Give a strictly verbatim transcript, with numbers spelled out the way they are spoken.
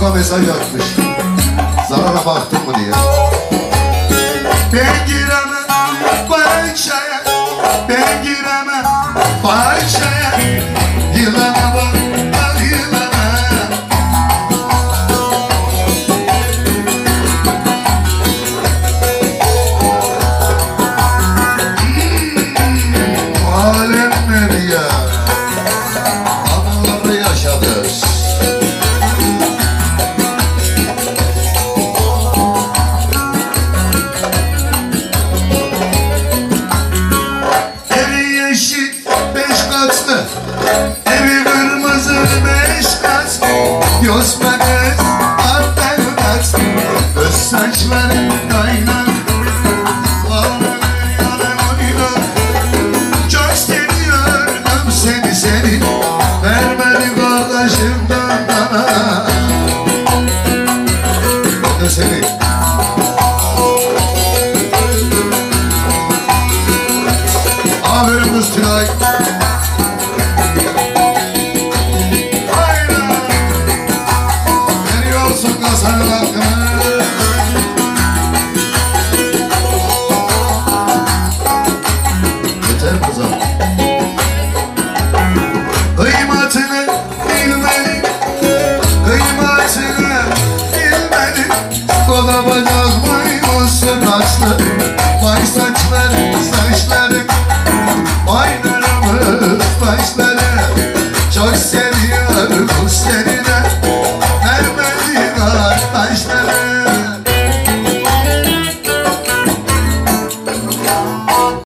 Aklıma mesaj atmış. Zarara baktın mı diye. Ben giremem bahçeye, ben giremem bahçeye. Yılana bak, bak yılana. Hmm, alemler ya. Anıları yaşadık. Evi kırmızı beş kat, yosma kız, alttan kat, öz saçları kaynar. Çok seviyorum seni seni, ver beni kardeşimden bana. Ben de seni. Aferin kız Tülay. Kıymatını bilmeli, kıymatını bilmeli. Kola